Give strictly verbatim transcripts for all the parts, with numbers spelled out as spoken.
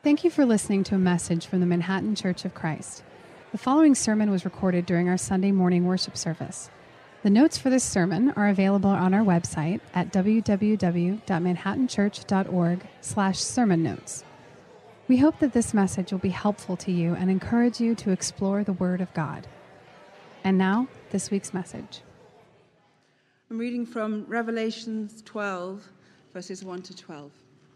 Thank you for listening to a message from the Manhattan Church of Christ. The following sermon was recorded during our Sunday morning worship service. The notes for this sermon are available on our website at w w w dot manhattan church dot org slash sermon notes. We hope that this message will be helpful to you and encourage you to explore the Word of God. And now, this week's message. I'm reading from Revelation twelve, verses one to twelve.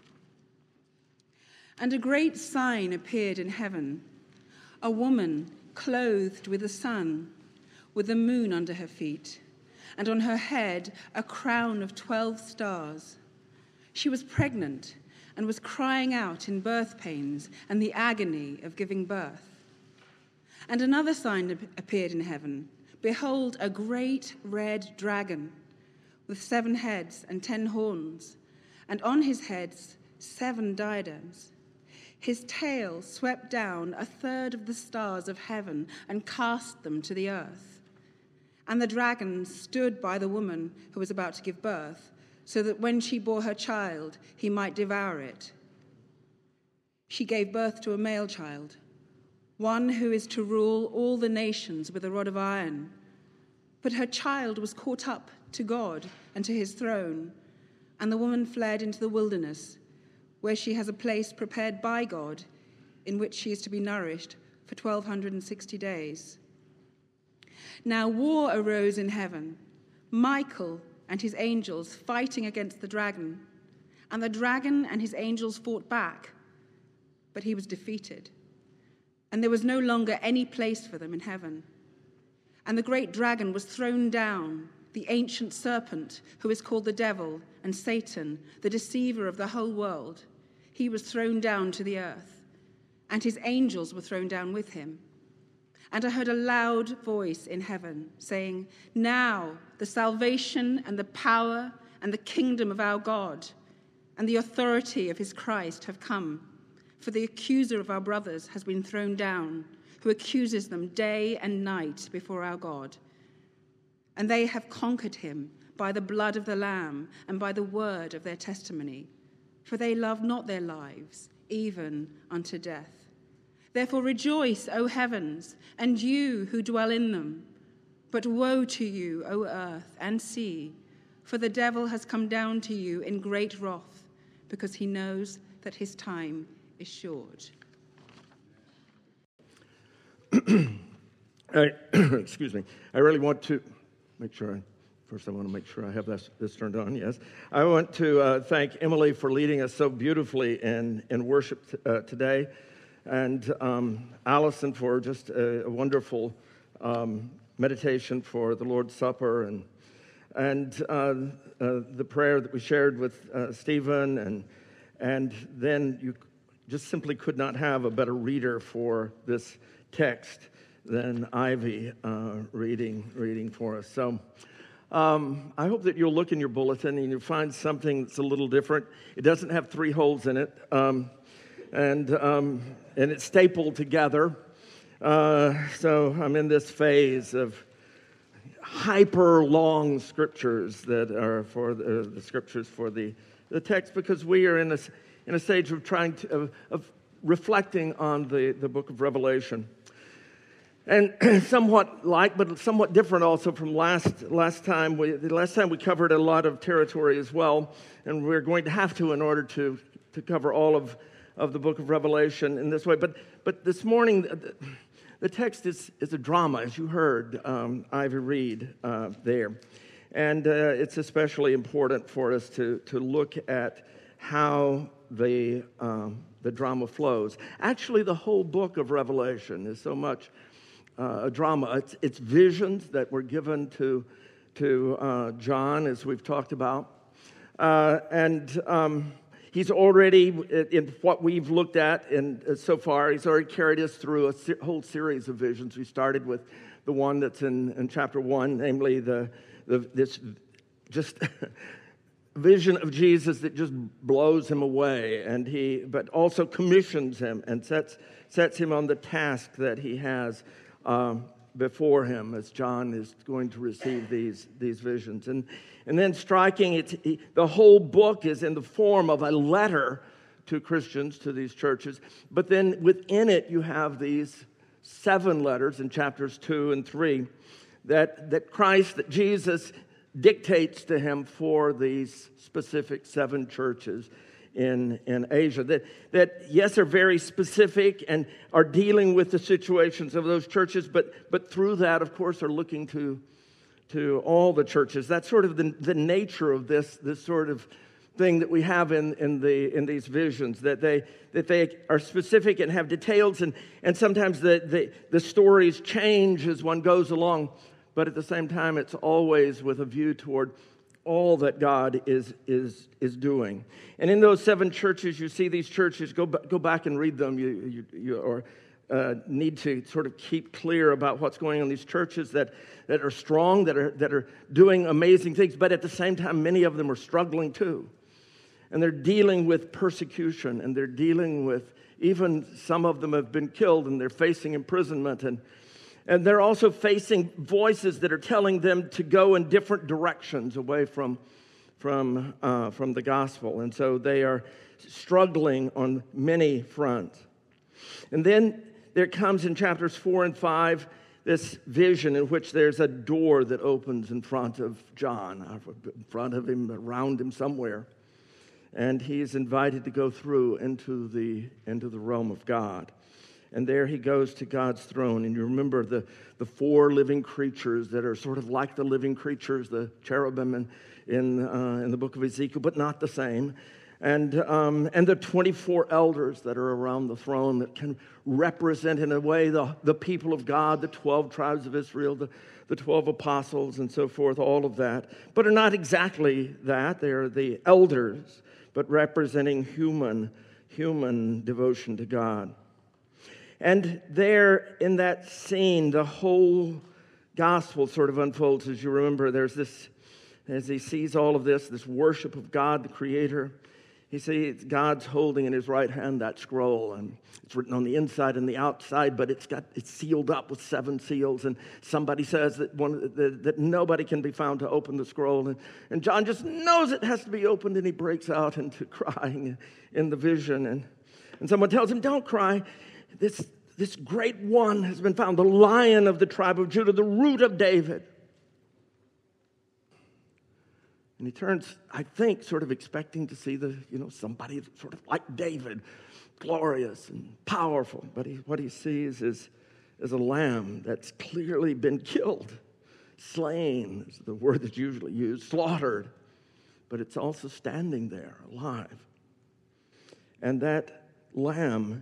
And a great sign appeared in heaven, a woman clothed with the sun, with the moon under her feet, and on her head a crown of twelve stars. She was pregnant and was crying out in birth pains and the agony of giving birth. And another sign appeared in heaven. Behold, a great red dragon with seven heads and ten horns, and on his heads seven diadems. His tail swept down a third of the stars of heaven and cast them to the earth. And the dragon stood by the woman who was about to give birth, so that when she bore her child, he might devour it. She gave birth to a male child, one who is to rule all the nations with a rod of iron. But her child was caught up to God and to his throne, and the woman fled into the wilderness, where she has a place prepared by God, in which she is to be nourished for twelve sixty days. Now war arose in heaven, Michael and his angels fighting against the dragon. And the dragon and his angels fought back, but he was defeated. And there was no longer any place for them in heaven. And the great dragon was thrown down, the ancient serpent, who is called the devil and Satan, the deceiver of the whole world. He was thrown down to the earth, and his angels were thrown down with him. And I heard a loud voice in heaven saying, "Now the salvation and the power and the kingdom of our God and the authority of his Christ have come. For the accuser of our brothers has been thrown down, who accuses them day and night before our God. And they have conquered him by the blood of the Lamb and by the word of their testimony. For they love not their lives, even unto death. Therefore rejoice, O heavens, and you who dwell in them. But woe to you, O earth and sea, for the devil has come down to you in great wrath, because he knows that his time is short." I, excuse me. I really want to make sure I... First, I want to make sure I have this, this turned on, yes. I want to uh, thank Emily for leading us so beautifully in, in worship t- uh, today, and um, Allison for just a, a wonderful um, meditation for the Lord's Supper, and and uh, uh, the prayer that we shared with uh, Stephen, and and then you just simply could not have a better reader for this text than Ivy uh, reading reading for us. So. Um, I hope that you'll look in your bulletin and you'll find something that's a little different. It doesn't have three holes in it, um, and um, and it's stapled together. Uh, so I'm in this phase of hyper long scriptures that are for the, the scriptures for the, the text, because we are in a in a stage of trying to of, of reflecting on the, the book of Revelation. And somewhat like, but somewhat different also from last last time. We, the last time we covered a lot of territory as well, and we're going to have to in order to, to cover all of, of the book of Revelation in this way. But but this morning, the, the text is, is a drama, as you heard um, Ivy read uh, there. And uh, it's especially important for us to, to look at how the, um, the drama flows. Actually, the whole book of Revelation is so much Uh, a drama. It's, it's visions that were given to to uh, John, as we've talked about, uh, and um, he's already in what we've looked at, and uh, so far he's already carried us through a se- whole series of visions. We started with the one that's in, in chapter one, namely the the this just vision of Jesus that just blows him away, and he but also commissions him and sets sets him on the task that he has Um, before him as John is going to receive these these visions. And and then striking, it's, the whole book is in the form of a letter to Christians, to these churches. But then within it, you have these seven letters in chapters two and three that, that Christ, that Jesus dictates to him for these specific seven churches in, in Asia. That, that, yes, are very specific and are dealing with the situations of those churches, but, but through that, of course, are looking to, to all the churches. That's sort of the, the nature of this, this sort of thing that we have in, in, the, in these visions, that they, that they are specific and have details, and, and sometimes the, the, the stories change as one goes along, but at the same time, it's always with a view toward all that God is, is, is doing. And in those seven churches, you see these churches, go, go back and read them, you, you, you or uh, need to sort of keep clear about what's going on in these churches that, that are strong, that are, that are doing amazing things, but at the same time, many of them are struggling too. And they're dealing with persecution, and they're dealing with, even some of them have been killed, and they're facing imprisonment, and And they're also facing voices that are telling them to go in different directions away from, from, uh, from the gospel. And so they are struggling on many fronts. And then there comes in chapters four and five this vision in which there's a door that opens in front of John, in front of him, around him somewhere. And he's invited to go through into the, into the realm of God. And there he goes to God's throne. And you remember the, the four living creatures that are sort of like the living creatures, the cherubim in, in, uh, in the book of Ezekiel, but not the same. And, um, and the twenty-four elders that are around the throne that can represent in a way the, the people of God, the twelve tribes of Israel, the, the twelve apostles and so forth, all of that. But are not exactly that. They are the elders, but representing human, human devotion to God. And there in that scene, the whole gospel sort of unfolds. As you remember, there's this, as he sees all of this, this worship of God, the Creator. He sees God's holding in his right hand that scroll, and it's written on the inside and the outside, but it's got it's sealed up with seven seals. And somebody says that one that, that nobody can be found to open the scroll, and, and John just knows it has to be opened, and he breaks out into crying in the vision. And and someone tells him, "Don't cry. This, this great one has been found, the Lion of the tribe of Judah, the Root of David." And he turns, I think, sort of expecting to see the, you know, somebody sort of like David, glorious and powerful. But he, what he sees is, is a lamb that's clearly been killed, slain is the word that's usually used, slaughtered. But it's also standing there, alive. And that lamb,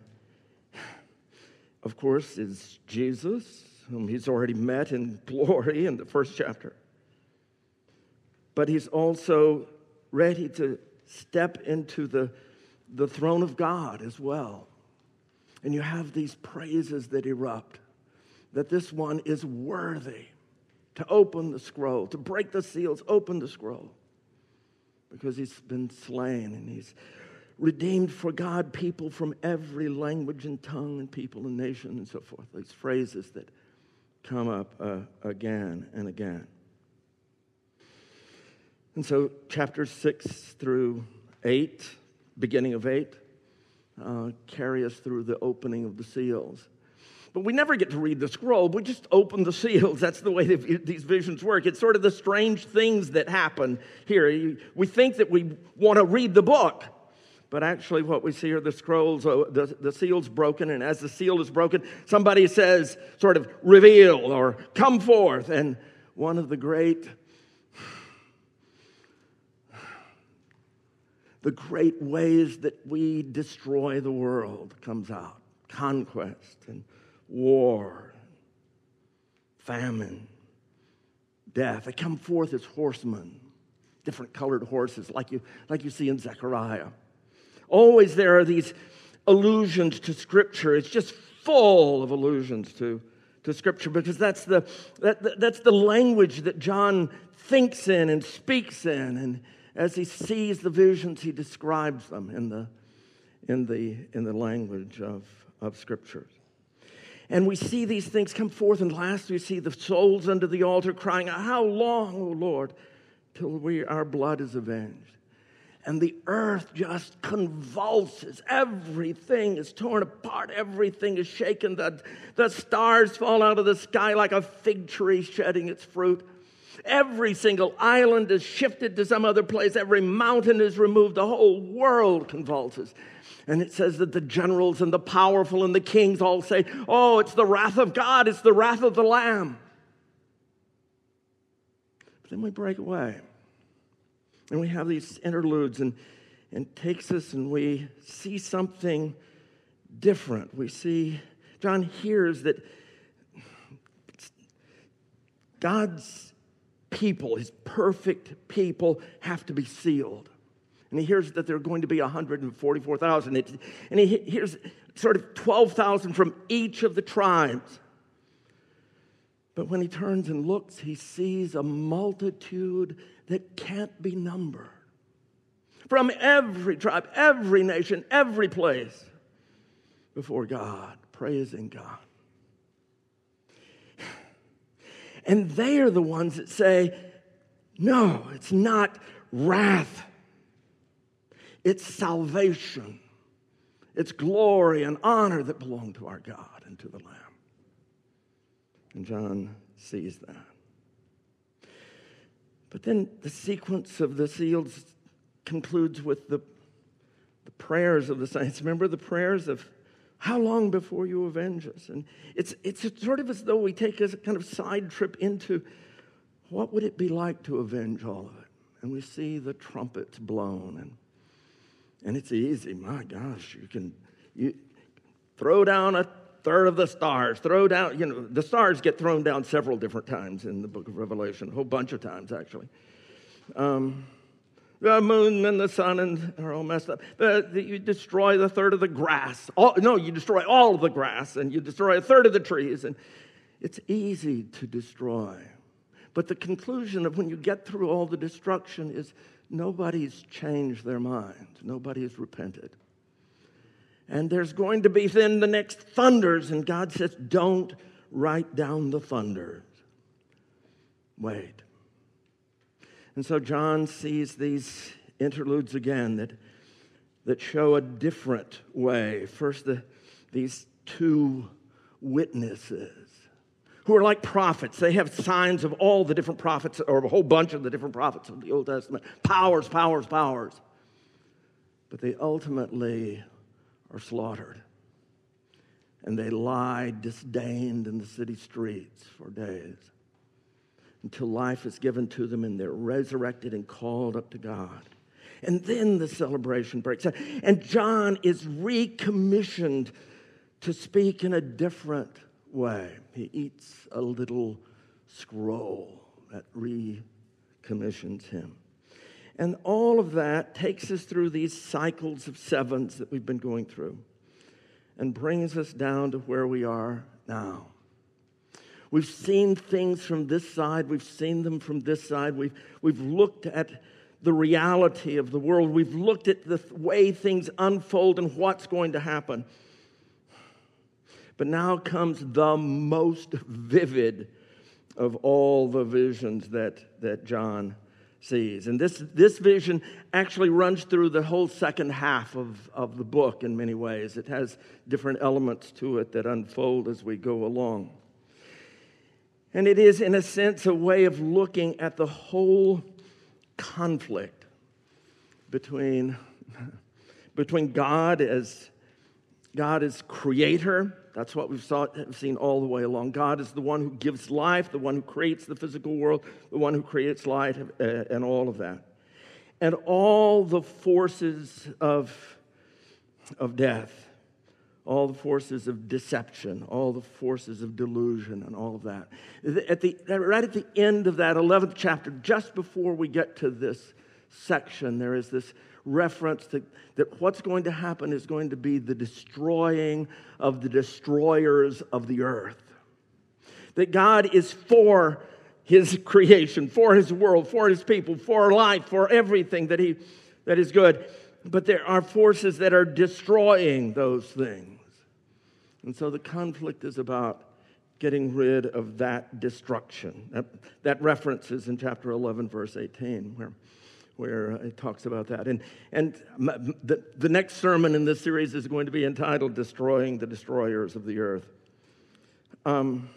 of course, is Jesus, whom he's already met in glory in the first chapter. But he's also ready to step into the, the throne of God as well. And you have these praises that erupt, that this one is worthy to open the scroll, to break the seals, open the scroll, because he's been slain and he's redeemed for God people from every language and tongue and people and nation and so forth. These phrases that come up uh, again and again. And so chapters six through eight, beginning of eight, uh, carry us through the opening of the seals. But we never get to read the scroll. We just open the seals. That's the way these visions work. It's sort of the strange things that happen here. We think that we want to read the book. But actually what we see are the scrolls, the, the seal's broken, and as the seal is broken, somebody says, sort of, reveal or come forth. And one of the great, the great ways that we destroy the world comes out. Conquest and war, famine, death. They come forth as horsemen, different colored horses like you, like you see in Zechariah. Always there are these allusions to Scripture. It's just full of allusions to, to Scripture because that's the, that, that's the language that John thinks in and speaks in. And as he sees the visions, he describes them in the, in the, in the language of, of Scriptures. And we see these things come forth, and last we see the souls under the altar crying, "How long, O Lord, till we our blood is avenged?" and the earth just convulses. Everything is torn apart. Everything is shaken. The, the stars fall out of the sky like a fig tree shedding its fruit. Every single island is shifted to some other place. Every mountain is removed. The whole world convulses. And it says that the generals and the powerful and the kings all say, oh, it's the wrath of God. It's the wrath of the Lamb. But then we break away. And we have these interludes, and, and takes us and we see something different. We see, John hears that God's people, his perfect people, have to be sealed. And he hears that there are going to be one hundred forty-four thousand. And he hears sort of twelve thousand from each of the tribes. But when he turns and looks, he sees a multitude that can't be numbered. From every tribe, every nation, every place, before God, praising God. And they are the ones that say, no, it's not wrath. It's salvation. It's glory and honor that belong to our God and to the Lamb. And John sees that. But then the sequence of the seals concludes with the, the prayers of the saints. Remember the prayers of, how long before you avenge us? And it's, it's sort of as though we take a kind of side trip into what would it be like to avenge all of it? And we see the trumpets blown. And, and it's easy. My gosh, you can you throw down a third of the stars. Throw down, you know, the stars get thrown down several different times in the book of Revelation. A whole bunch of times, actually. Um... The moon and the sun and are all messed up. The, the, you destroy the third of the grass. All, no, you destroy all of the grass, and you destroy a third of the trees. And it's easy to destroy. But the conclusion of when you get through all the destruction is nobody's changed their mind. Nobody has repented. And there's going to be then the next thunders, and God says, don't write down the thunders. Wait. And so John sees these interludes again that, that show a different way. First, the, these two witnesses who are like prophets. They have signs of all the different prophets, or a whole bunch of the different prophets of the Old Testament. Powers, powers, powers. But they ultimately are slaughtered. And they lie disdained in the city streets for days, until life is given to them and they're resurrected and called up to God. And then the celebration breaks out. And John is recommissioned to speak in a different way. He eats a little scroll that recommissions him. And all of that takes us through these cycles of sevens that we've been going through and brings us down to where we are now. We've seen things from this side. We've seen them from this side. We've, we've looked at the reality of the world. We've looked at the way things unfold and what's going to happen. But now comes the most vivid of all the visions that, that John sees. And this, this vision actually runs through the whole second half of, of the book in many ways. It has different elements to it that unfold as we go along. And it is, in a sense, a way of looking at the whole conflict between, between God as God as creator. That's what we've saw, seen all the way along. God is the one who gives life, the one who creates the physical world, the one who creates light, uh, and all of that. And all the forces of, of death. All the forces of deception, all the forces of delusion, and all of that. At the, right at the end of that eleventh chapter, just before we get to this section, there is this reference to, that what's going to happen is going to be the destroying of the destroyers of the earth. That God is for his creation, for his world, for his people, for life, for everything that he that is good. But there are forces that are destroying those things. And so the conflict is about getting rid of that destruction. That, that reference is in chapter eleven, verse eighteen, where, where it talks about that. And, and the, the next sermon in this series is going to be entitled Destroying the Destroyers of the Earth. Um,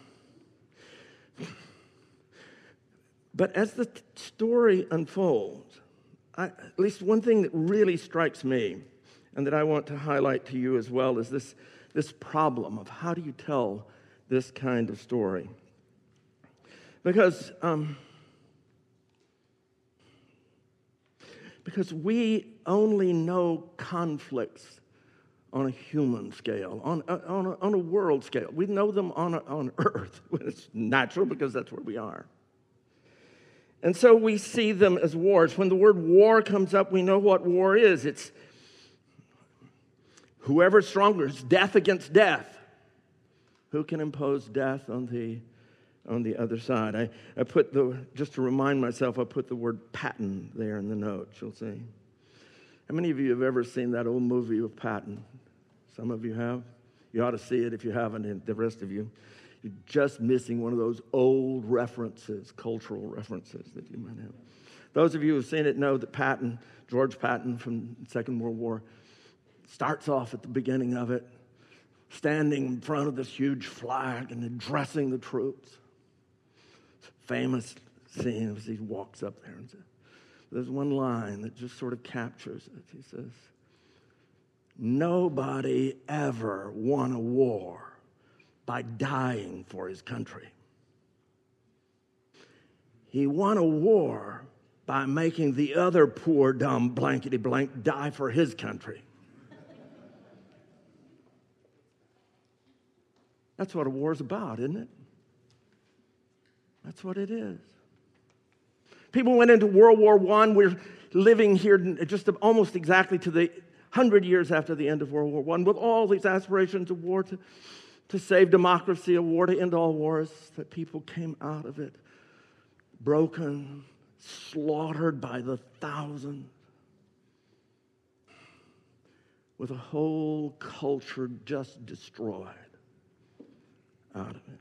but as the t- story unfolds, I, at least one thing that really strikes me and that I want to highlight to you as well is this, this problem of how do you tell this kind of story? Because... Um, Because we only know conflicts on a human scale, on a, on a, on a world scale. We know them on, a, on earth. It's natural because that's where we are. And so we see them as wars. When the word war comes up, we know what war is. It's whoever's stronger. It's death against death. Who can impose death on the on the other side? I, I put the, just to remind myself, I put the word Patton there in the notes, you'll see. How many of you have ever seen that old movie with Patton? Some of you have. You ought to see it if you haven't, and the rest of you. You're just missing one of those old references, cultural references that you might have. Those of you who have seen it know that Patton, George Patton from the Second World War, starts off at the beginning of it, standing in front of this huge flag and addressing the troops. Famous scene as he walks up there and says, there's one line that just sort of captures it. He says, nobody ever won a war by dying for his country. He won a war by making the other poor, dumb, blankety blank die for his country. That's what a war's about, isn't it? That's what it is. People went into World War One. We're living here just almost exactly to the hundred years after the end of World War One, with all these aspirations of war to, to save democracy, a war to end all wars, that people came out of it broken, slaughtered by the thousands, with a whole culture just destroyed out of it.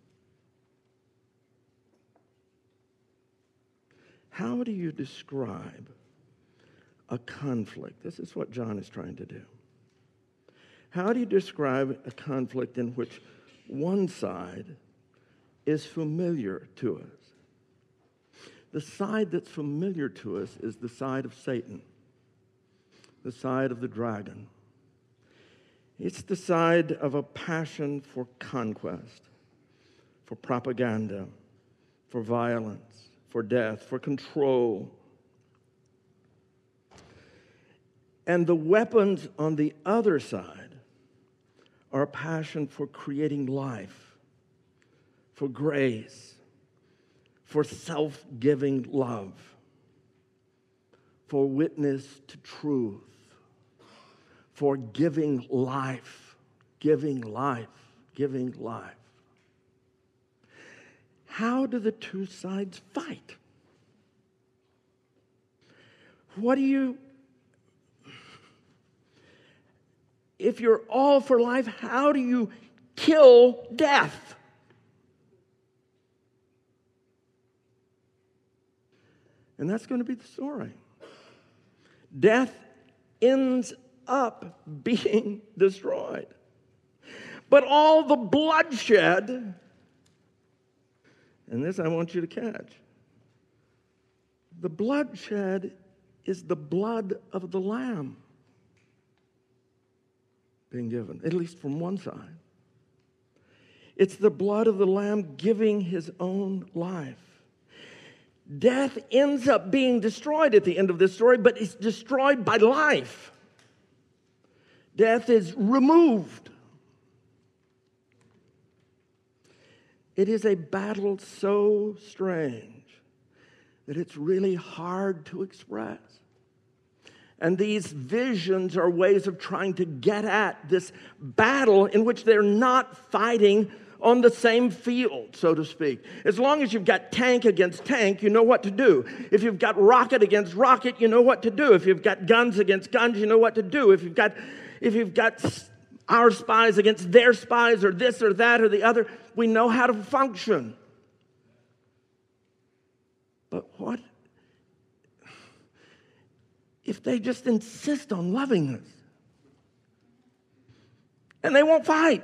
How do you describe a conflict? This is what John is trying to do. How do you describe a conflict in which one side is familiar to us? The side that's familiar to us is the side of Satan, the side of the dragon. It's the side of a passion for conquest, for propaganda, for violence, for death, for control. And the weapons on the other side are a passion for creating life, for grace, for self-giving love, for witness to truth, for giving life, giving life, giving life. How do the two sides fight? What do you, if you're all for life, how do you kill death? And that's going to be the story. Death ends up being destroyed. But all the bloodshed, and this I want you to catch, the bloodshed is the blood of the Lamb being given, at least from one side. It's the blood of the Lamb giving his own life. Death ends up being destroyed at the end of this story, but it's destroyed by life. Death is removed. It is a battle so strange that it's really hard to express. And these visions are ways of trying to get at this battle in which they're not fighting on the same field, so to speak. As long as you've got tank against tank, you know what to do. If you've got rocket against rocket, you know what to do. If you've got guns against guns, you know what to do. If you've got, if you've got our spies against their spies, or this or that or the other, we know how to function. But what if they just insist on loving us. And they won't fight.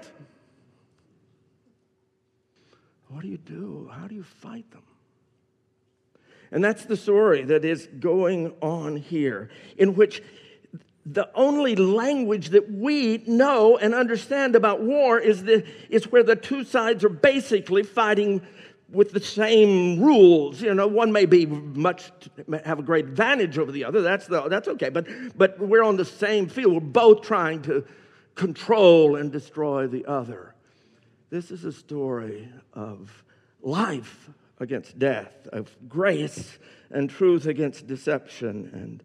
What do you do? How do you fight them? And that's the story that is going on here, in which the only language that we know and understand about war is, the, is where the two sides are basically fighting with the same rules. You know, one may be much, have a great advantage over the other. That's, the, that's okay. But, but we're on the same field. We're both trying to control and destroy the other. This is a story of life against death, of grace and truth against deception, and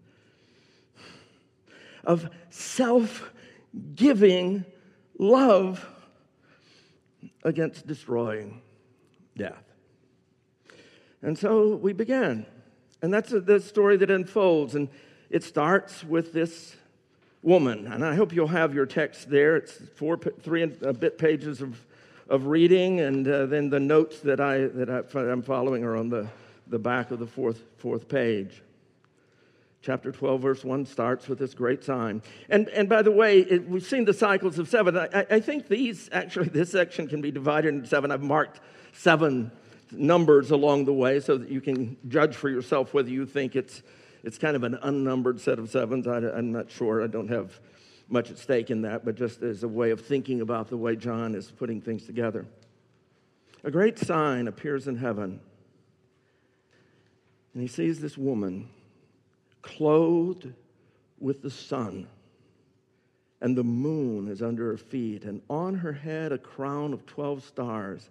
of self-giving love against destroying death. And so we began. And that's the story that unfolds. And it starts with this woman. And I hope you'll have your text there. It's four, three and a bit pages of, of reading. And uh, then the notes that, I, that I, I'm following are on the, the back of the fourth, fourth page. Chapter twelve, verse one starts with this great sign. And and by the way, it, we've seen the cycles of seven. I, I think these, actually, this section can be divided into seven. I've marked seven numbers along the way so that you can judge for yourself whether you think it's it's kind of an unnumbered set of sevens. I, I'm not sure. I don't have much at stake in that, but just as a way of thinking about the way John is putting things together. A great sign appears in heaven, and he sees this woman clothed with the sun, and the moon is under her feet, and on her head a crown of twelve stars.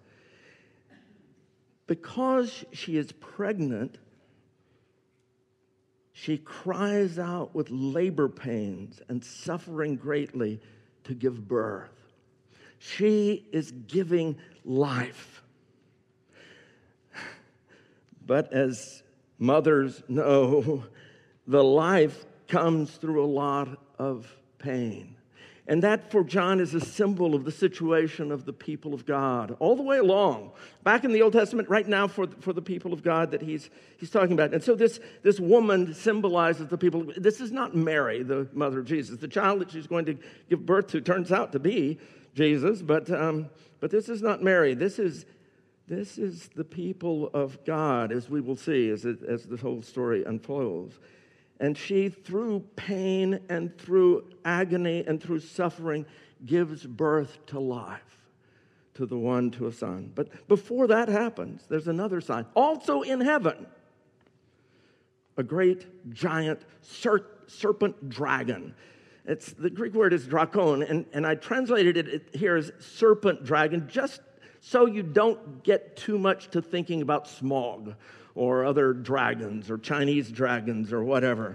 Because she is pregnant, she cries out with labor pains and suffering greatly to give birth. She is giving life. But as mothers know, the life comes through a lot of pain. And that for John is a symbol of the situation of the people of God all the way along. Back in the Old Testament, right now for, for the people of God that he's, he's talking about. And so this, this woman symbolizes the people. This is not Mary, the mother of Jesus. The child that she's going to give birth to turns out to be Jesus, but, um, but this is not Mary. This is, this is the people of God, as we will see as, it, as the whole story unfolds. And she, through pain and through agony and through suffering, gives birth to life, to the one, to a son. But before that happens, there's another sign. Also in heaven, a great, giant ser- serpent dragon. It's, the Greek word is drakon, and, and I translated it here as serpent dragon, just so you don't get too much to thinking about Smaug or other dragons or Chinese dragons or whatever.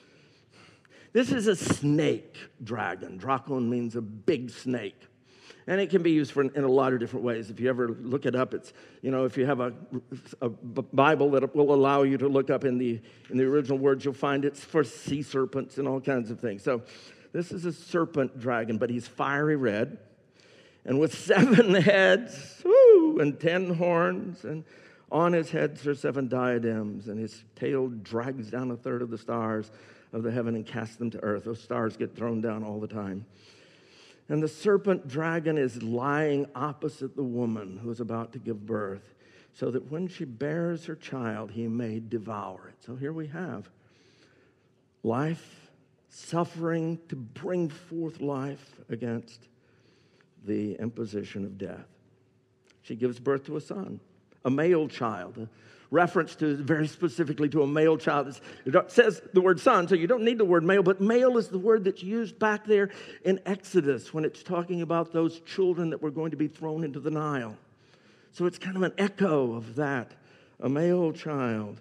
This is a snake dragon. Drakon means a big snake. And it can be used for in a lot of different ways. If you ever look it up, it's, you know, if you have a, a Bible that will allow you to look up in the in the original words, you'll find it's for sea serpents and all kinds of things. So this is a serpent dragon, but he's fiery red and with seven heads, woo, and ten horns, and on his heads are seven diadems, and his tail drags down a third of the stars of the heaven and casts them to earth. Those stars get thrown down all the time. And the serpent dragon is lying opposite the woman who is about to give birth, so that when she bears her child, he may devour it. So here we have life, suffering to bring forth life against the imposition of death. She gives birth to a son. A male child, a reference to very specifically to a male child. It says the word son, so you don't need the word male, but male is the word that's used back there in Exodus when it's talking about those children that were going to be thrown into the Nile. So it's kind of an echo of that, a male child.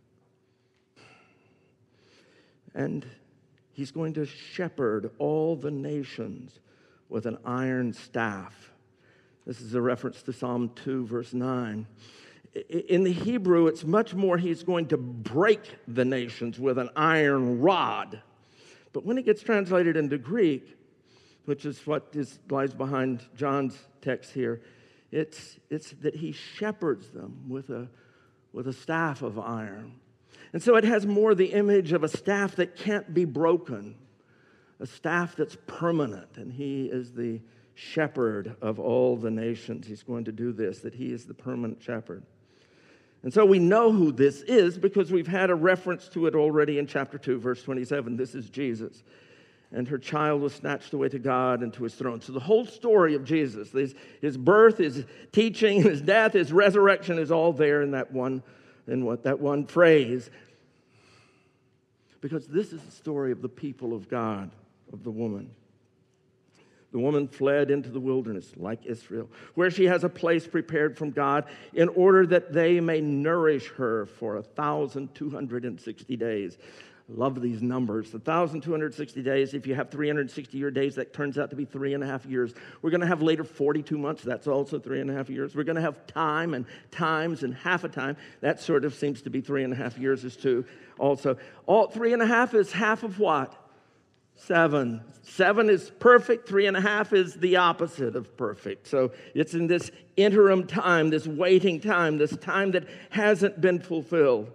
And he's going to shepherd all the nations with an iron staff. This is a reference to Psalm two, verse nine. In the Hebrew, it's much more he's going to break the nations with an iron rod. But when it gets translated into Greek, which is what is, lies behind John's text here, it's, it's that he shepherds them with a, with a staff of iron. And so it has more the image of a staff that can't be broken, a staff that's permanent. And he is the shepherd of all the nations. He's going to do this, that he is the permanent shepherd. And so we know who this is because we've had a reference to it already in chapter two, verse twenty-seven. This is Jesus. And her child was snatched away to God and to his throne. So the whole story of Jesus, his, his birth, his teaching, his death, his resurrection is all there in that one, in what that one phrase. Because this is the story of the people of God, of the woman. The woman fled into the wilderness, like Israel, where she has a place prepared from God in order that they may nourish her for one thousand two hundred sixty days. I love these numbers. one thousand two hundred sixty days, if you have three hundred sixty year days, that turns out to be three and a half years. We're going to have later forty-two months. That's also three and a half years. We're going to have time and times and half a time. That sort of seems to be three and a half years is too. Also, all three and a half is half of what? Seven. Seven is perfect. Three and a half is the opposite of perfect. So it's in this interim time, this waiting time, this time that hasn't been fulfilled.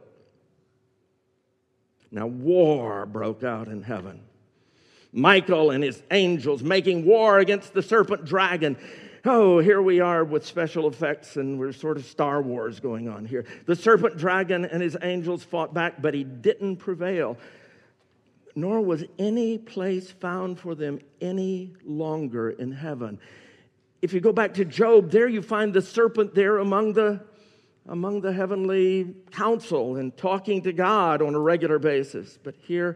Now war broke out in heaven. Michael and his angels making war against the serpent dragon. Oh, here we are with special effects, and we're sort of Star Wars going on here. The serpent dragon and his angels fought back, but he didn't prevail. Nor was any place found for them any longer in heaven. If you go back to Job, there you find the serpent there among the, among the heavenly council and talking to God on a regular basis. But here,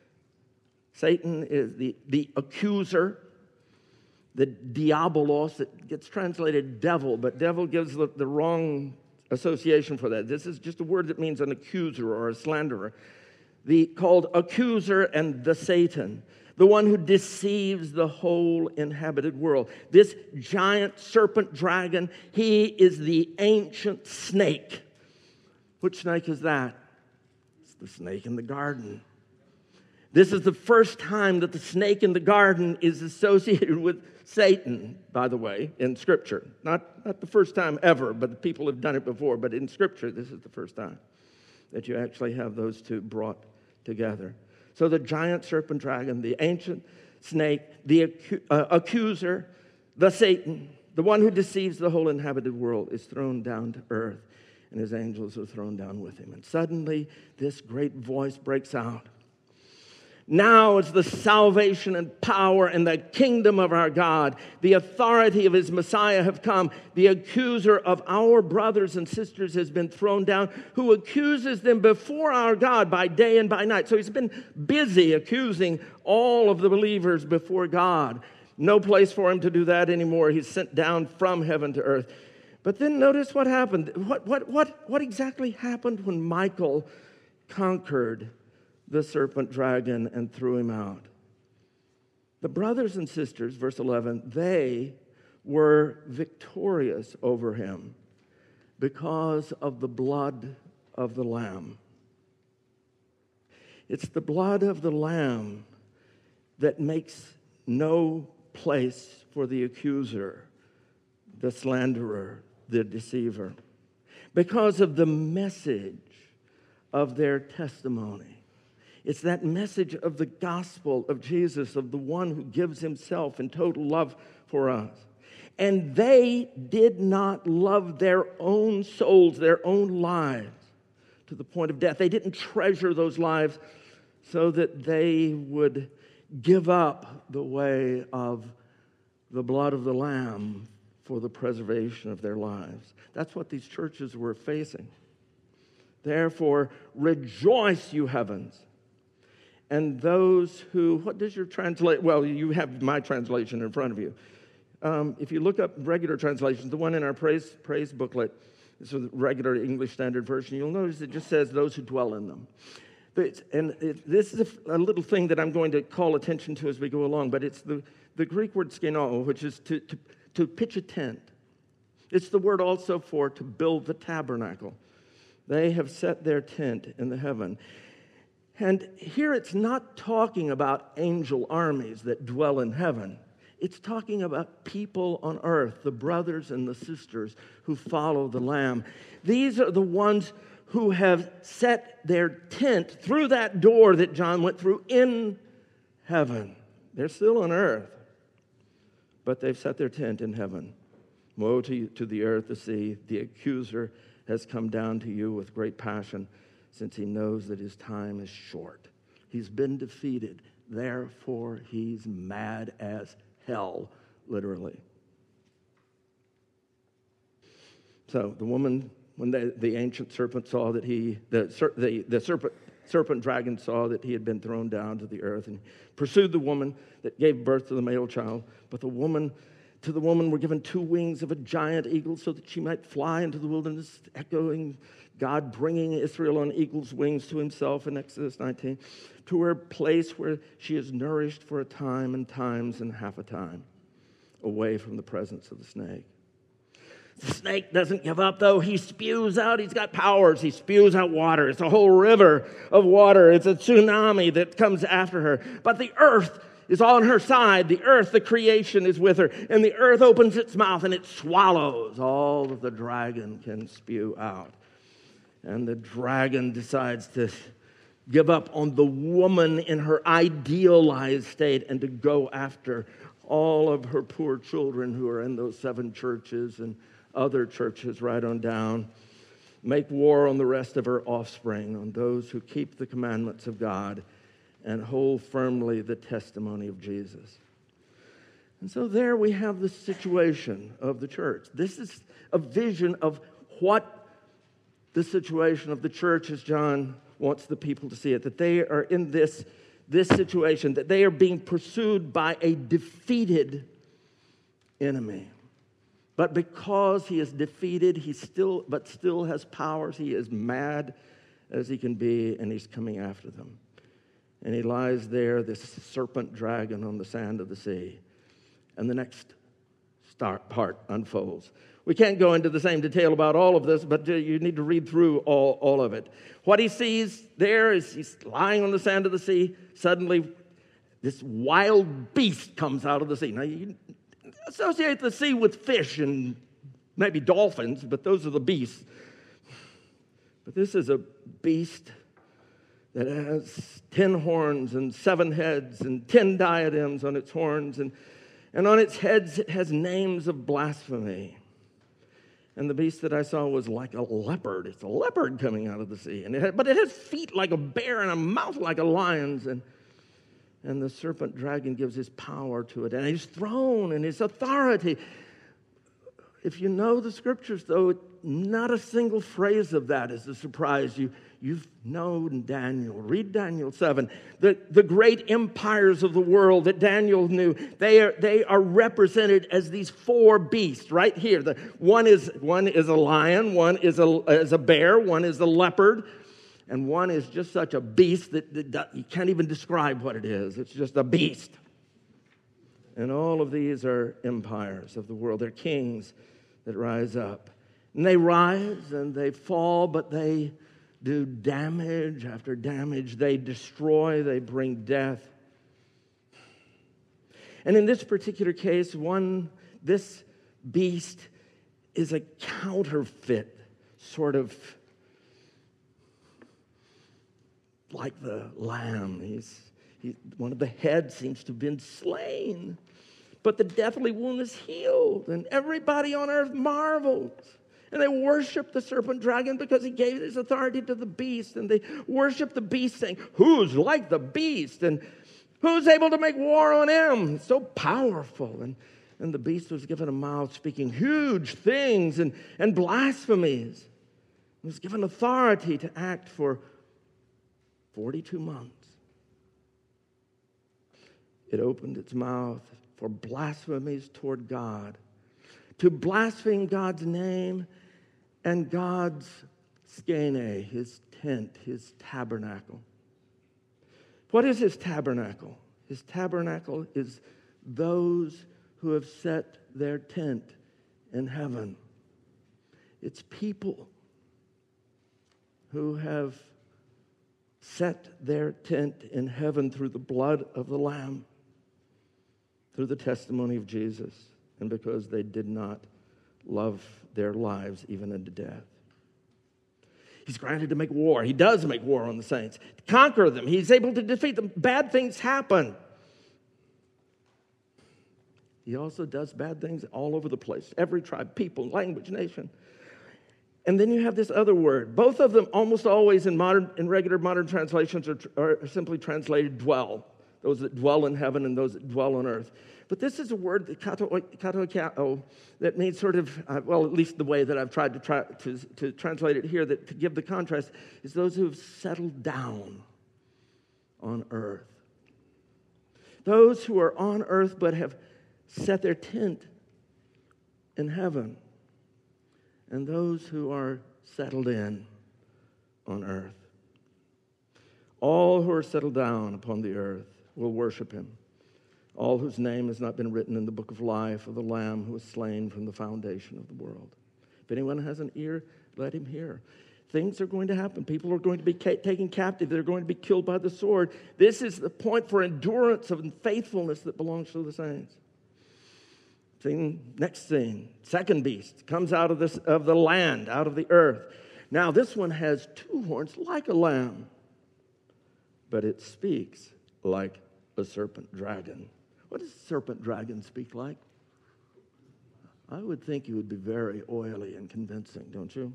Satan is the, the accuser, the diabolos, that gets translated devil, but devil gives the, the wrong association for that. This is just a word that means an accuser or a slanderer. The called accuser and the Satan, the one who deceives the whole inhabited world. This giant serpent dragon, he is the ancient snake. Which snake is that? It's the snake in the garden. This is the first time that the snake in the garden is associated with Satan, by the way, in Scripture. Not, not the first time ever, but the people have done it before. But in Scripture, this is the first time that you actually have those two brought together. So the giant serpent dragon, the ancient snake, the acu- uh, accuser, the Satan, the one who deceives the whole inhabited world, is thrown down to earth, and his angels are thrown down with him. And suddenly, this great voice breaks out. Now is the salvation and power and the kingdom of our God. The authority of his Messiah have come. The accuser of our brothers and sisters has been thrown down, who accuses them before our God by day and by night. So he's been busy accusing all of the believers before God. No place for him to do that anymore. He's sent down from heaven to earth. But then notice what happened. What, what, what, what exactly happened when Michael conquered the serpent dragon and threw him out? The brothers and sisters, verse eleven, they were victorious over him because of the blood of the Lamb. It's the blood of the Lamb that makes no place for the accuser, the slanderer, the deceiver, because of the message of their testimony. It's that message of the gospel of Jesus, of the one who gives himself in total love for us. And they did not love their own souls, their own lives, to the point of death. They didn't treasure those lives so that they would give up the way of the blood of the Lamb for the preservation of their lives. That's what these churches were facing. Therefore, rejoice, you heavens. And those who, what does your translate? Well, you have my translation in front of you. Um, if you look up regular translations, the one in our praise, praise booklet, it's a regular English Standard Version, you'll notice it just says those who dwell in them. But, and it, this is a, a little thing that I'm going to call attention to as we go along, but it's the, the Greek word skeno, which is to, to, to pitch a tent. It's the word also for to build the tabernacle. They have set their tent in the heaven. And here it's not talking about angel armies that dwell in heaven. It's talking about people on earth, the brothers and the sisters who follow the Lamb. These are the ones who have set their tent through that door that John went through in heaven. They're still on earth, but they've set their tent in heaven. Woe to you, to the earth, the sea. The accuser has come down to you with great passion, since he knows that his time is short. He's been defeated. Therefore, he's mad as hell, literally. So the woman, when the, the ancient serpent saw that he, the, the, the serpent, serpent dragon saw that he had been thrown down to the earth and pursued the woman that gave birth to the male child. But the woman, to the woman were given two wings of a giant eagle so that she might fly into the wilderness, echoing God bringing Israel on eagle's wings to himself in Exodus nineteen, to her place where she is nourished for a time and times and half a time, away from the presence of the snake. The snake doesn't give up, though. He spews out. He's got powers. He spews out water. It's a whole river of water. It's a tsunami that comes after her. But the earth is on her side. The earth, the creation, is with her. And the earth opens its mouth and it swallows all that the dragon can spew out. And the dragon decides to give up on the woman in her idealized state and to go after all of her poor children who are in those seven churches and other churches right on down, make war on the rest of her offspring, on those who keep the commandments of God and hold firmly the testimony of Jesus. And so there we have the situation of the church. This is a vision of what the situation of the church as John wants the people to see it, that they are in this, this situation, that they are being pursued by a defeated enemy. But because he is defeated, he still, but still has powers. He is mad as he can be, and he's coming after them. And he lies there, this serpent dragon on the sand of the sea. And the next start part unfolds. We can't go into the same detail about all of this, but you need to read through all, all of it. What he sees there is he's lying on the sand of the sea. Suddenly, this wild beast comes out of the sea. Now, you associate the sea with fish and maybe dolphins, but those are the beasts. But this is a beast that has ten horns and seven heads and ten diadems on its horns, and, and on its heads it has names of blasphemy. And the beast that I saw was like a leopard. It's a leopard coming out of the sea, and it had, but it has feet like a bear and a mouth like a lion's, and And the serpent dragon gives his power to it, and he's thrown and his authority. If you know the scriptures, though, not a single phrase of that is a surprise. You, you've known Daniel. Read Daniel seven. The, the great empires of the world that Daniel knew, they are, they are represented as these four beasts right here. The, one, is, one is a lion, one is a, is a bear, one is a leopard, and one is just such a beast that, that you can't even describe what it is. It's just a beast. And all of these are empires of the world. They're kings that rise up. And they rise and they fall, but they do damage after damage. They destroy, they bring death. And in this particular case, one, this beast is a counterfeit sort of like the lamb. He's, he, one of the heads seems to have been slain, but the deathly wound is healed, and everybody on earth marvels. And they worship the serpent dragon because he gave his authority to the beast, and they worship the beast saying, who's like the beast? And who's able to make war on him? It's so powerful. And, and the beast was given a mouth speaking huge things and, and blasphemies. He was given authority to act for forty-two months. It opened its mouth for blasphemies toward God, to blaspheme God's name and God's skene, his tent, his tabernacle. What is his tabernacle? His tabernacle is those who have set their tent in heaven. It's people who have set their tent in heaven through the blood of the Lamb, through the testimony of Jesus, and because they did not love their lives even unto death. He's granted to make war. He does make war on the saints, to conquer them. He's able to defeat them. Bad things happen. He also does bad things all over the place. Every tribe, people, language, nation. And then you have this other word. Both of them almost always in modern, in regular modern translations are, are simply translated dwell. Those that dwell in heaven and those that dwell on earth. But this is a word that katoikao, that means sort of, uh, well, at least the way that I've tried to try to, to translate it here, that to give the contrast, is those who have settled down on earth. Those who are on earth but have set their tent in heaven. And those who are settled in on earth. All who are settled down upon the earth will worship him. All whose name has not been written in the book of life of the Lamb who was slain from the foundation of the world. If anyone has an ear, let him hear. Things are going to happen. People are going to be ca- taken captive. They're going to be killed by the sword. This is the point for endurance and faithfulness that belongs to the saints. Thing, next thing, second beast comes out of this of the land, out of the earth. Now this one has two horns like a lamb, but it speaks like a serpent dragon. What does a serpent dragon speak like? I would think it would be very oily and convincing, don't you?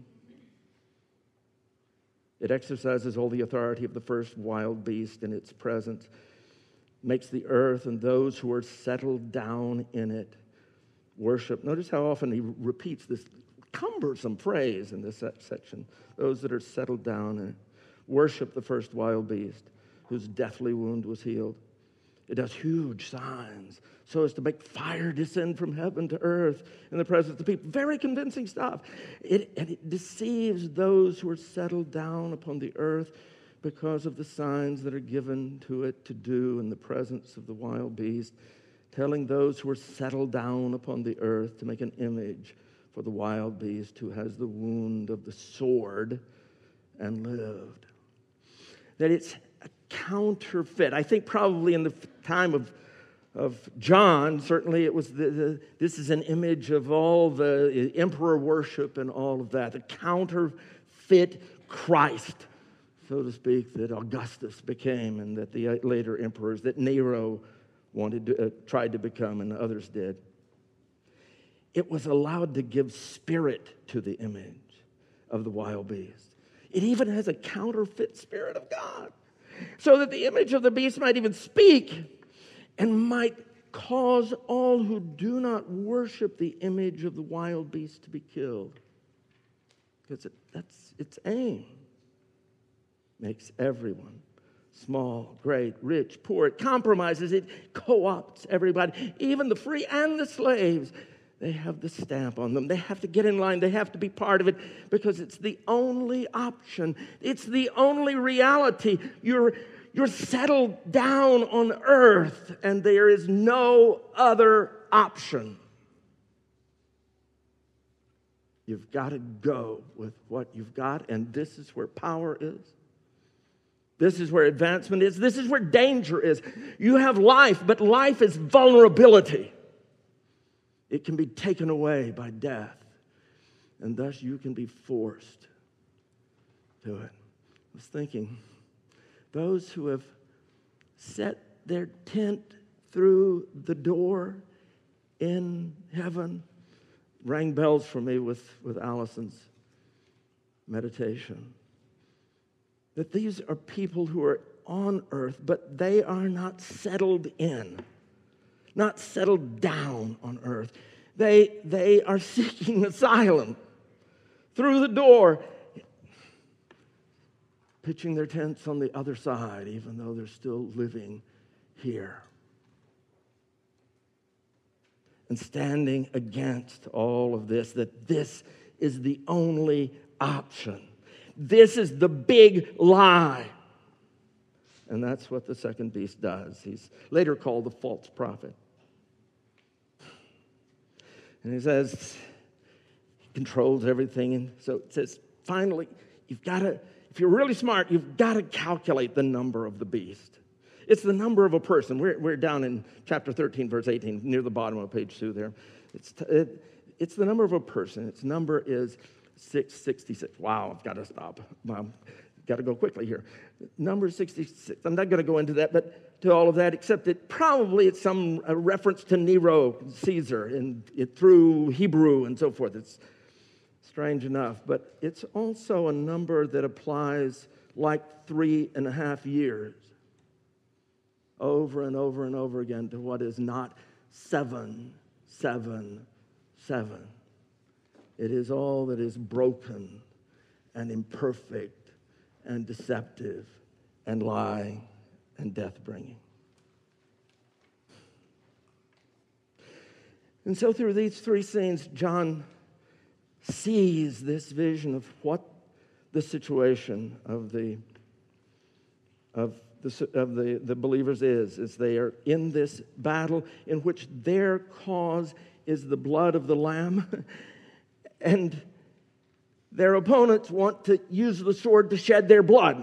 It exercises all the authority of the first wild beast in its presence, makes the earth and those who are settled down in it worship. Notice how often he repeats this cumbersome phrase in this section. Those that are settled down in it worship the first wild beast whose deathly wound was healed. It does huge signs so as to make fire descend from heaven to earth in the presence of the people. Very convincing stuff. It, and it deceives those who are settled down upon the earth because of the signs that are given to it to do in the presence of the wild beast, telling those who are settled down upon the earth to make an image for the wild beast who has the wound of the sword and lived. That it's a counterfeit. I think probably in the time of, of John, certainly it was, the, the, this is an image of all the emperor worship and all of that. The counterfeit Christ, so to speak, that Augustus became and that the later emperors, that Nero wanted to, uh, tried to become and others did. It was allowed to give spirit to the image of the wild beast. It even has a counterfeit spirit of God, so that the image of the beast might even speak and might cause all who do not worship the image of the wild beast to be killed. Because it, that's its aim. Makes everyone, small, great, rich, poor. It compromises, it co-opts everybody, even the free and the slaves. They have the stamp on them. They have to get in line. They have to be part of it because it's the only option. It's the only reality. You're, you're settled down on earth, and there is no other option. You've got to go with what you've got, and this is where power is. This is where advancement is. This is where danger is. You have life, but life is vulnerability. It can be taken away by death, and thus you can be forced to it. I was thinking, those who have set their tent through the door in heaven rang bells for me with, with Allison's meditation. That these are people who are on earth, but they are not settled in. Not settled down on earth. They, they are seeking asylum through the door, pitching their tents on the other side, even though they're still living here. And standing against all of this, that this is the only option. This is the big lie. And that's what the second beast does. He's later called the false prophet. And he says, he controls everything. And so it says, finally, you've got to, if you're really smart, you've got to calculate the number of the beast. It's the number of a person. We're, we're down in chapter thirteen, verse eighteen, near the bottom of page two there. It's, it, it's the number of a person. Its number is six sixty-six. Wow, I've got to stop. I've got to go quickly here. Number sixty-six. I'm not going to go into that, but to all of that, except that probably it's some a reference to Nero, Caesar, and it through Hebrew and so forth. It's strange enough, but it's also a number that applies like three and a half years over and over and over again to what is not seven, seven, seven. It is all that is broken and imperfect and deceptive and lying and death-bringing. And so through these three scenes, John sees this vision of what the situation of the of the of the, the believers is, as they are in this battle in which their cause is the blood of the Lamb, and their opponents want to use the sword to shed their blood.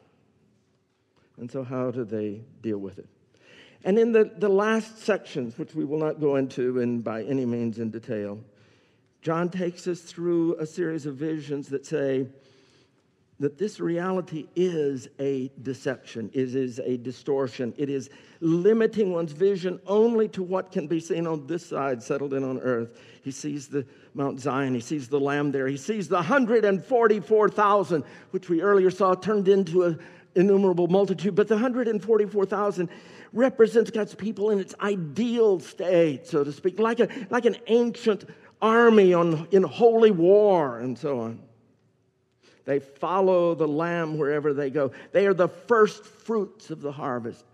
And so how do they deal with it? And in the, the last sections, which we will not go into in by any means in detail, John takes us through a series of visions that say that this reality is a deception, it is a distortion, it is limiting one's vision only to what can be seen on this side, settled in on earth. He sees the Mount Zion, he sees the Lamb there, he sees the one hundred forty-four thousand, which we earlier saw turned into an innumerable multitude, but the one hundred forty-four thousand represents God's people in its ideal state, so to speak, like a like an ancient army on in holy war and so on. They follow the Lamb wherever they go. They are the first fruits of the harvest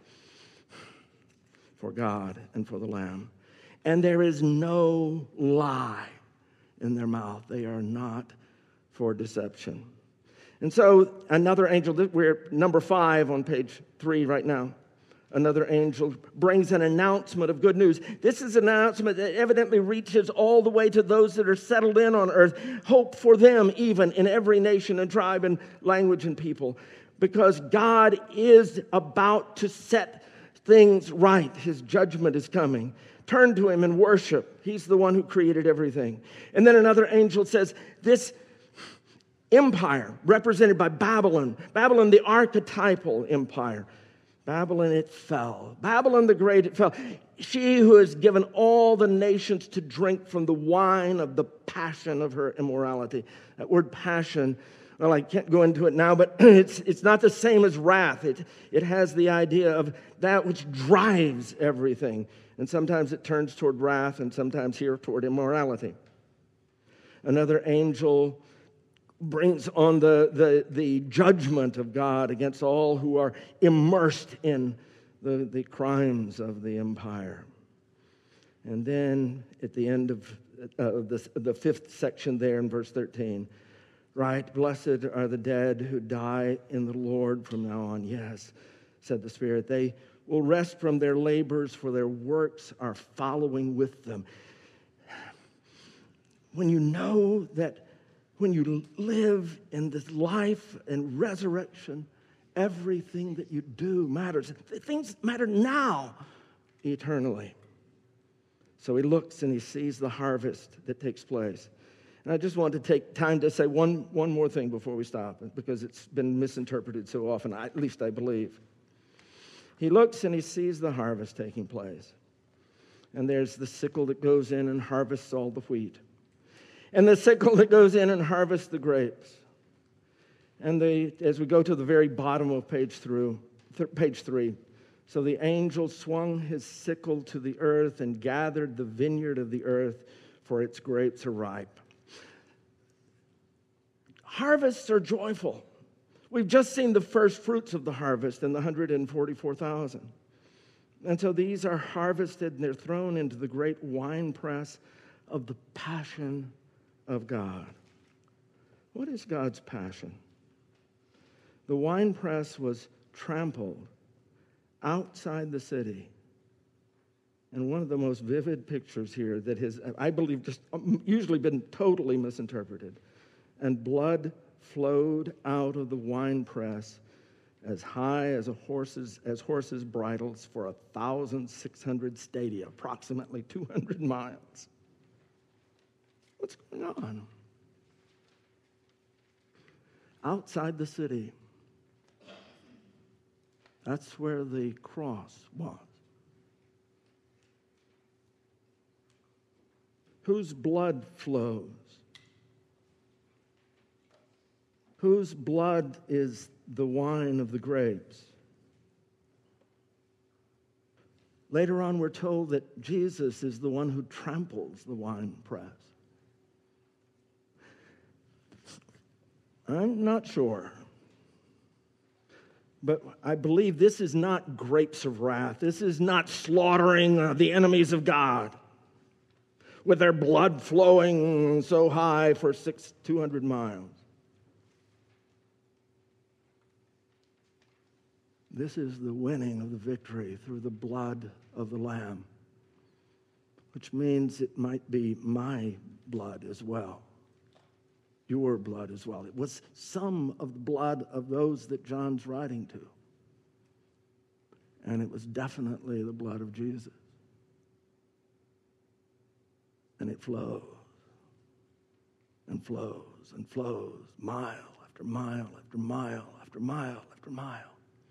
for God and for the Lamb. And there is no lie in their mouth. They are not for deception. And so another angel, we're number five on page three right now. Another angel brings an announcement of good news. This is an announcement that evidently reaches all the way to those that are settled in on earth. Hope for them even in every nation and tribe and language and people. Because God is about to set things right. His judgment is coming. Turn to him and worship. He's the one who created everything. And then another angel says, this empire represented by Babylon, Babylon the archetypal empire, Babylon, it fell. Babylon the Great, it fell. She who has given all the nations to drink from the wine of the passion of her immorality. That word passion, well, I can't go into it now, but it's it's not the same as wrath. It, it has the idea of that which drives everything. And sometimes it turns toward wrath, and sometimes here toward immorality. Another angel brings on the, the, the judgment of God against all who are immersed in the, the crimes of the empire. And then at the end of uh, the, the fifth section there in verse thirteen, right, blessed are the dead who die in the Lord from now on. Yes, said the Spirit, they will rest from their labors, for their works are following with them. When you know that when you live in this life and resurrection, everything that you do matters. Things matter now, eternally. So he looks and he sees the harvest that takes place. And I just want to take time to say one, one more thing before we stop, because it's been misinterpreted so often, at least I believe. He looks and he sees the harvest taking place. And there's the sickle that goes in and harvests all the wheat. And the sickle that goes in and harvests the grapes. And the, as we go to the very bottom of page, through, th- page three, so the angel swung his sickle to the earth and gathered the vineyard of the earth, for its grapes are ripe. Harvests are joyful. We've just seen the first fruits of the harvest in the one hundred forty-four thousand. And so these are harvested and they're thrown into the great winepress of the passion of God. What is God's passion? The winepress was trampled outside the city. And one of the most vivid pictures here that has, I believe, just usually been totally misinterpreted. And blood flowed out of the winepress as high as a horse's, as horses' bridles for one thousand six hundred stadia, approximately two hundred miles. What's going on? outside the city. That's where the cross was. Whose blood flows? Whose blood is the wine of the grapes? Later on, we're told that Jesus is the one who tramples the winepress. I'm not sure. But I believe this is not grapes of wrath. This is not slaughtering uh, the enemies of God with their blood flowing so high for six, two hundred miles. This is the winning of the victory through the blood of the Lamb, which means it might be my blood as well, your blood as well. It was some of the blood of those that John's writing to. And it was definitely the blood of Jesus. And it flows and flows and flows, mile after mile after mile after mile after mile.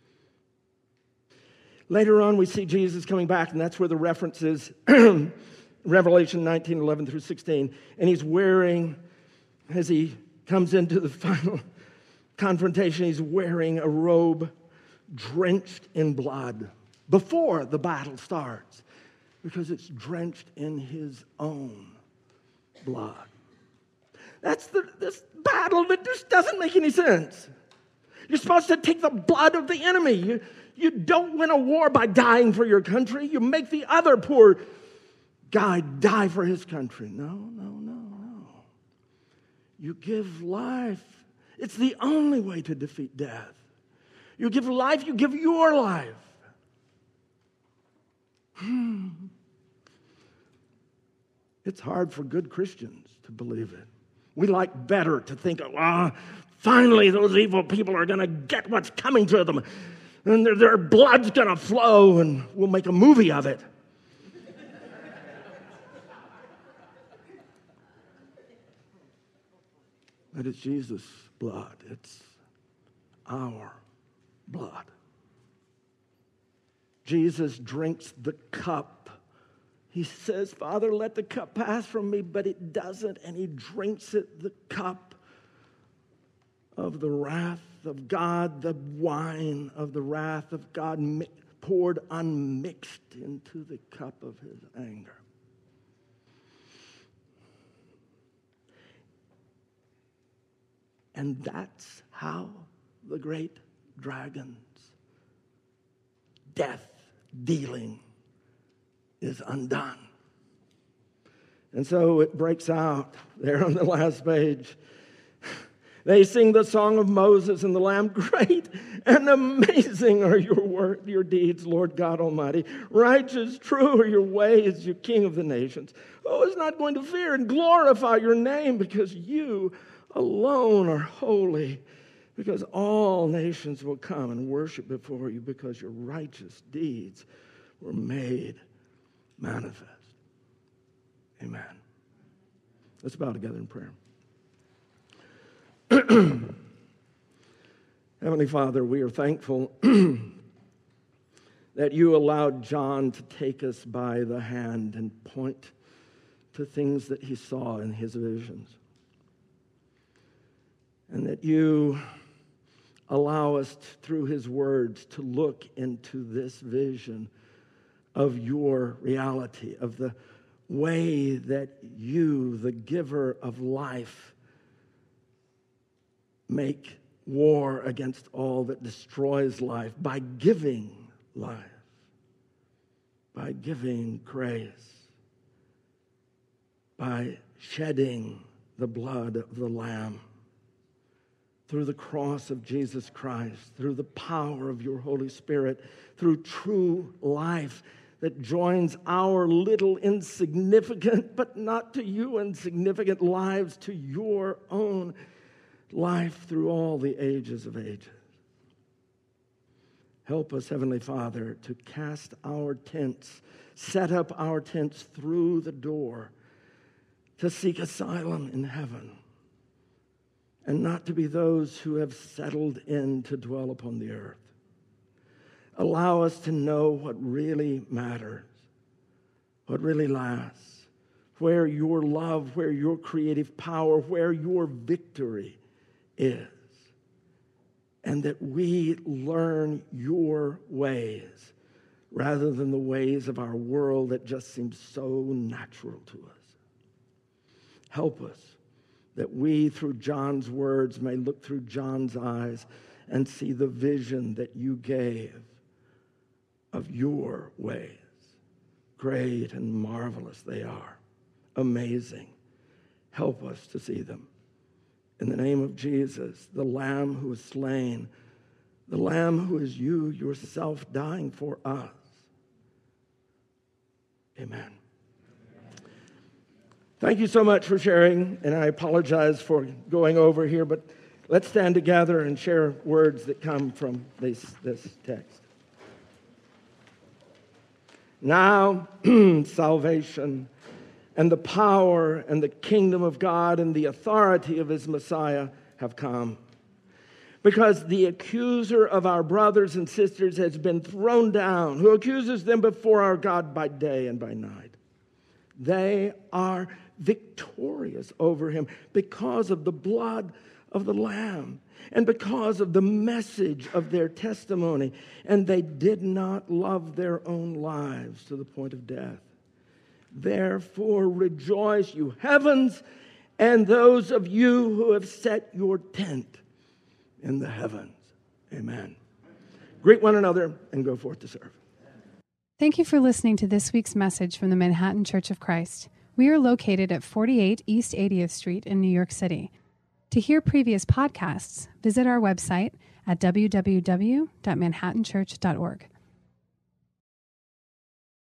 Later on, we see Jesus coming back, and that's where the reference is, Revelation nineteen, eleven through sixteen. And he's wearing, as he comes into the final confrontation, he's wearing a robe drenched in blood before the battle starts, because it's drenched in his own blood. That's the this battle that just doesn't make any sense. You're supposed to take the blood of the enemy. You, you don't win a war by dying for your country. You make the other poor guy die for his country. No, no, no, no. You give life. It's the only way to defeat death. You give life, you give your life. Hmm. It's hard for good Christians to believe it. We like better to think, ah, oh, finally those evil people are going to get what's coming to them. And their, their blood's going to flow, and we'll make a movie of it. But it's Jesus' blood. It's our blood. Jesus drinks the cup. He says, Father, let the cup pass from me, but it doesn't, and he drinks it, the cup of the wrath of God, the wine of the wrath of God mi- poured unmixed into the cup of his anger. And that's how the great dragon's death dealing is undone. And so it breaks out there on the last page. They sing the song of Moses and the Lamb. Great and amazing are your word, your deeds, Lord God Almighty. Righteous, true are your ways, you King of the nations. Who is not going to fear and glorify your name, because you alone are holy, because all nations will come and worship before you, because your righteous deeds were made manifest. Amen. Let's bow together in prayer. Heavenly Father, we are thankful that you allowed John to take us by the hand and point to things that he saw in his visions. And that you allow us, through his words, to look into this vision of your reality, of the way that you, the giver of life, make war against all that destroys life by giving life, by giving grace, by shedding the blood of the Lamb. Through the cross of Jesus Christ, through the power of your Holy Spirit, through true life that joins our little insignificant, but not to you insignificant lives, to your own life through all the ages of ages. Help us, Heavenly Father, to cast our tents, set up our tents through the door, to seek asylum in heaven, and not to be those who have settled in to dwell upon the earth. Allow us to know what really matters, what really lasts, where your love, where your creative power, where your victory is, and that we learn your ways rather than the ways of our world that just seem so natural to us. Help us that we, through John's words, may look through John's eyes and see the vision that you gave of your ways. Great and marvelous they are. Amazing. Help us to see them. In the name of Jesus, the Lamb who was slain, the Lamb who is you yourself dying for us. Amen. Thank you so much for sharing, and I apologize for going over here, but let's stand together and share words that come from this, this text. Now, salvation and the power and the kingdom of God and the authority of his Messiah have come. Because the accuser of our brothers and sisters has been thrown down, who accuses them before our God by day and by night. They are victorious over him because of the blood of the Lamb and because of the message of their testimony. And they did not love their own lives to the point of death. Therefore rejoice, you heavens, and those of you who have set your tent in the heavens. Amen. Greet one another and go forth to serve. Thank you for listening to this week's message from the Manhattan Church of Christ. We are located at forty-eight East eightieth Street in New York City. To hear previous podcasts, visit our website at w w w dot manhattan church dot org.